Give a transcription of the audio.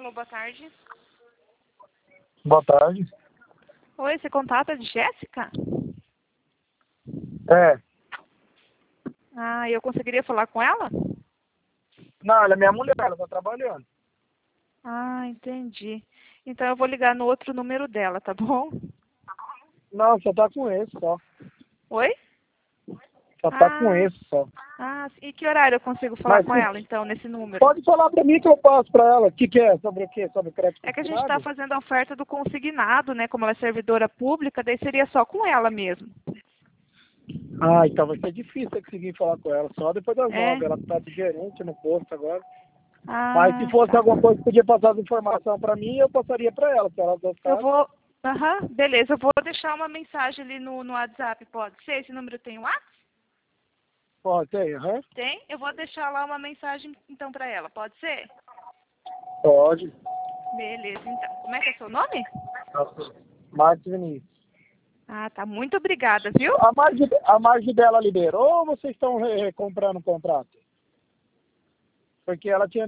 Alô, boa tarde. Boa tarde. Oi, você contata de Jéssica? É. Ah, eu conseguiria falar com ela? Não, ela é minha mulher, ela tá trabalhando. Ah, entendi. Então eu vou ligar no outro número dela, tá bom? Não, só tá com esse só. Oi? Só tá com esse só. E que horário eu consigo falar Mas com ela, então, nesse número? pode falar pra mim que eu passo pra ela. O que é? Sobre o quê? Sobre crédito É que a gente está consignado? fazendo a oferta do consignado, né? Como ela é servidora pública, daí seria só com ela mesmo. Ah, então vai ser difícil eu conseguir falar com ela. Só depois das É? 9. Ela tá de gerente no posto agora. Mas se Ah, fosse tá. alguma coisa que podia passar as informações pra mim, eu passaria pra ela, se ela Eu gostasse. vou... Aham, beleza. Eu vou deixar uma mensagem ali no WhatsApp, pode ser? Esse número tem WhatsApp? Pode ser, aham. Tem? Eu vou deixar lá uma mensagem, então, para ela. Pode ser? Pode. Beleza, então. Como é que é seu nome? Marcos Vinícius. Ah, tá. Muito obrigada, viu? A margem dela liberou ou vocês estão comprando o contrato? Porque ela tinha